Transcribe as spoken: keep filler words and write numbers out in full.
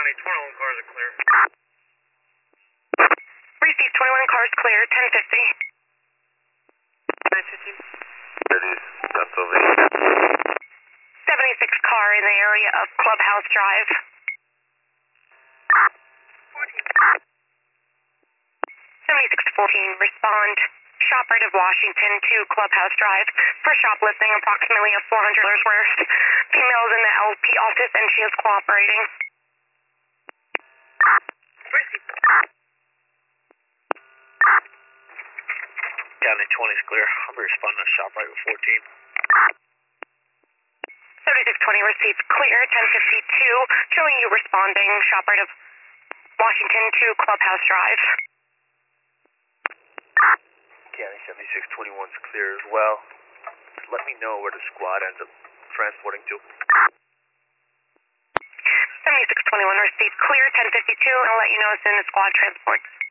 twenty, twenty-one cars are clear. Received twenty-one cars clear, ten fifty. nine fifteen. That is Pennsylvania. seventy-six car in the area of Clubhouse Drive. seventy-six fourteen, respond. Shoprite of Washington to Clubhouse Drive for shoplifting approximately of four hundred dollars worth. Female is in the L P office and she is cooperating. County twenty is clear. I'll be responding to Shoprite with fourteen. seventy-six twenty received clear, ten fifty-two, showing you responding. Shoprite of Washington to Clubhouse Drive. County seventy-six twenty-one is clear as well. Just let me know where the squad ends up transporting to. seventy-six twenty-one received clear, ten fifty-two, and I'll let you know as soon as squad transports.